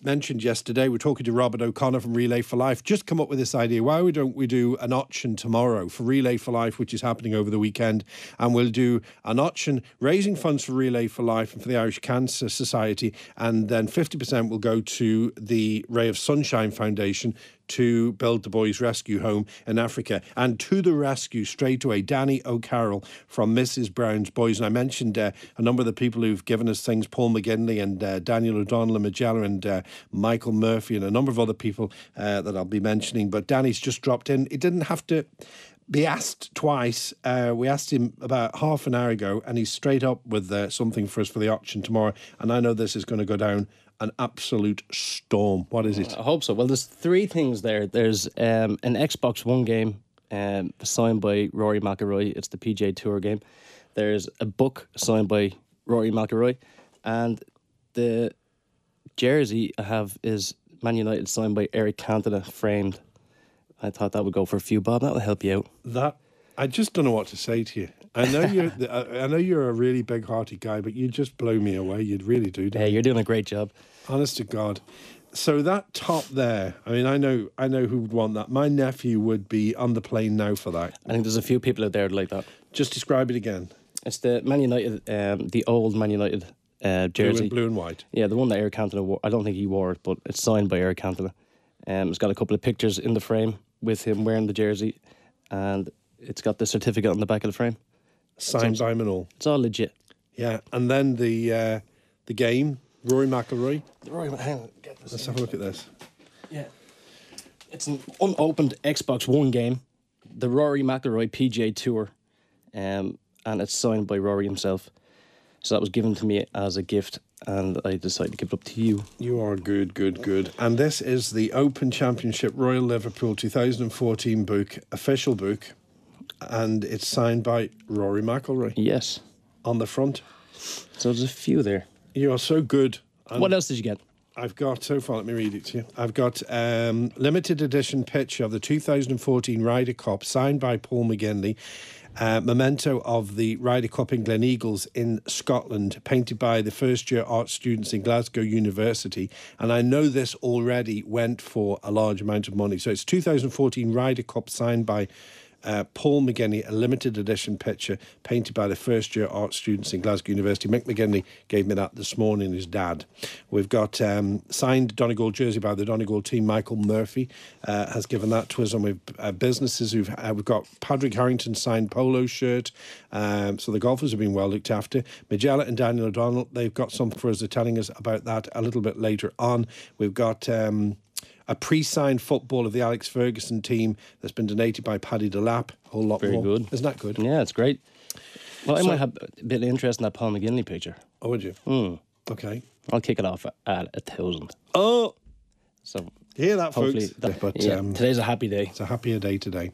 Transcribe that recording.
mentioned yesterday, we're talking to Robert O'Connor from Relay for Life, just come up with this idea. Why don't we do an auction tomorrow for Relay for Life, which is happening over the weekend, and we'll do an auction raising funds for Relay for Life and for the Irish Cancer Society, and then 50% will go to the Ray of Sunshine Foundation to build the boys' rescue home in Africa. And to the rescue straight away, Danny O'Carroll from Mrs. Brown's Boys. And I mentioned a number of the people who've given us things, Paul McGinley and Daniel O'Donnell and Magella and Michael Murphy and a number of other people that I'll be mentioning. But Danny's just dropped in. It didn't have to be asked twice. We asked him about half an hour ago, and he's straight up with something for us for the auction tomorrow. And I know this is going to go down an absolute storm. What is it? I hope so. Well, there's three things there. There's an Xbox One game signed by Rory McIlroy. It's the PGA Tour game. There's a book signed by Rory McIlroy. And the jersey I have is Man United signed by Eric Cantona, framed. I thought that would go for a few bob. That'll help you out. I just don't know what to say to you. I know you're a really big-hearted guy, but you just blow me away. You really do. Hey, you're doing a great job. Honest to God. So that top there, I mean, I know who would want that. My nephew would be on the plane now for that. I think there's a few people out there like that. Just describe it again. It's the Man United, the old Man United jersey. Blue and white. Yeah, the one that Eric Cantona wore. I don't think he wore it, but it's signed by Eric Cantona. It's got a couple of pictures in the frame with him wearing the jersey, and it's got the certificate on the back of the frame. Signed by Manol. It's all legit. Yeah, and then the game, Rory McIlroy. Hang on, get this. Let's have a look at this. Yeah. It's an unopened Xbox One game, the Rory McIlroy PGA Tour, and it's signed by Rory himself. So that was given to me as a gift, and I decided to give it up to you. You are good. And this is the Open Championship Royal Liverpool 2014 book, official book, and it's signed by Rory McIlroy. Yes. On the front. So there's a few there. You are so good. And what else did you get? I've got, so far, let me read it to you. I've got limited edition picture of the 2014 Ryder Cup signed by Paul McGinley. Memento of the Ryder Cup in Gleneagles in Scotland, painted by the first-year art students in Glasgow University. And I know this already went for a large amount of money. So it's 2014 Ryder Cup signed by Paul McGinley, a limited edition picture painted by the first-year art students in Glasgow University. Mick McGinley gave me that this morning, his dad. We've got signed Donegal jersey by the Donegal team. Michael Murphy has given that to us, and we've businesses we've got Padraig Harrington signed polo shirt. So the golfers have been well looked after. Magella and Daniel O'Donnell, they've got something for us. They're telling us about that a little bit later on. We've got a pre-signed football of the Alex Ferguson team that's been donated by Paddy Delap. A whole lot Very more. good. Isn't that good? Yeah, it's great. Well, I might have a bit of interest in that Paul McGinley picture. Oh, would you? Okay. I'll kick it off at 1,000. Oh! So Hear that, hopefully folks? Today's a happy day. It's a happier day today.